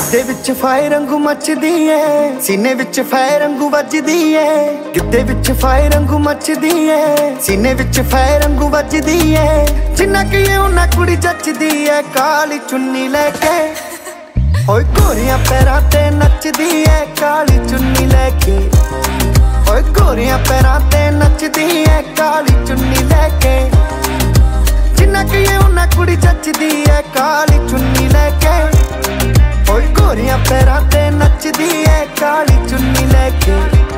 ਗਿੱਧੇ ਵਿੱਚ ਫਾਇਰ ਵਾਂਗੂ ਮੱਚਦੀ ਏ, ਸੀਨੇ ਵਿੱਚ ਫਾਇਰ ਵਾਂਗੂ ਵੱਜਦੀ ਏ। ਗਿੱਧੇ ਵਿੱਚ ਫਾਇਰ ਵਾਂਗੂ ਮੱਚਦੀ ਏ, ਸੀਨੇ ਵਿੱਚ ਫਾਇਰ ਵਾਂਗੂ ਵੱਜਦੀ ਏ। ਜਿੰਨਾ ਕਿ ਉਹਨਾਂ ਕੁੜੀ ਜੱਚਦੀ ਏ ਕਾਲੀ ਚੁੰਨੀ ਲੈ ਕੇ। ਓਏ ਗੋਰੀਆਂ ਪੈਰਾਂ ਤੇ ਨੱਚਦੀ ਏ ਕਾਲੀ ਚੁੰਨੀ ਲੈ ਕੇ। ਓਏ ਗੋਰੀਆਂ ਪੈਰਾਂ ਤੇ ਨੱਚਦੀ ਏ ਕਾਲੀ ਚੁੰਨੀ ਲੈ ਕੇ। ਜਿੰਨਾ ਕਿ ਉਹਨਾਂ ਕੁੜੀ ਜੱਚਦੀ ਏ ਕਾਲੀ ਚੁੰਨੀ ਲੈ ਕੇ। ਓਏ ਗੋਰੀਆਂ ਪੈਰਾਂ ਤੇ ਨੱਚਦੀ ਏ ਕਾਲੀ ਚੁੰਨੀ ਲੈ ਕੇ।